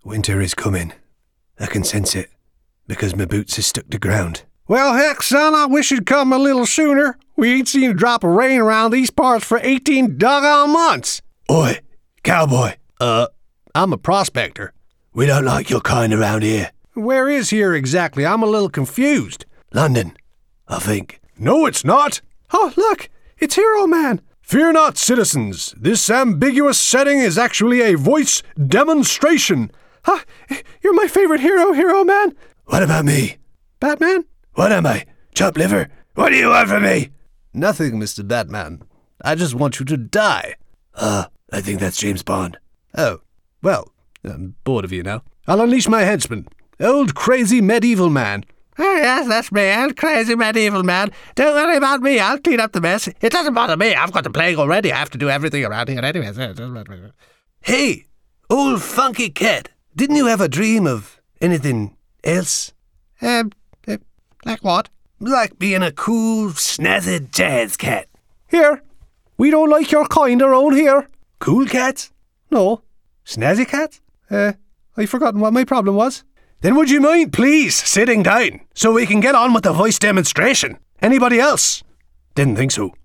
Winter is coming. I can sense it, because my boots is stuck to ground. Well, heck, son, I wish it'd come a little sooner. We ain't seen a drop of rain around these parts for 18 doggone months. Oi, cowboy. I'm a prospector. We don't like your kind around here. Where is here exactly? I'm a little confused. London, I think. No, it's not. Oh, look, it's Hero Man. Fear not, citizens. This ambiguous setting is actually a voice demonstration. Huh, you're my favorite hero, Hero Man. What about me? Batman? What am I? Chopped liver? What do you want from me? Nothing, Mr. Batman. I just want you to die. I think that's James Bond. Oh, well, I'm bored of you now. I'll unleash my henchman, old crazy medieval man. Oh, yes, that's me, old crazy medieval man. Don't worry about me, I'll clean up the mess. It doesn't bother me, I've got the plague already. I have to do everything around here anyway. Hey, old funky cat. Didn't you have a dream of anything else? Like what? Like being a cool, snazzy jazz cat. Here, we don't like your kind around here. Cool cats? No. Snazzy cats? I've forgotten what my problem was. Then would you mind, please, sitting down so we can get on with the voice demonstration? Anybody else? Didn't think so.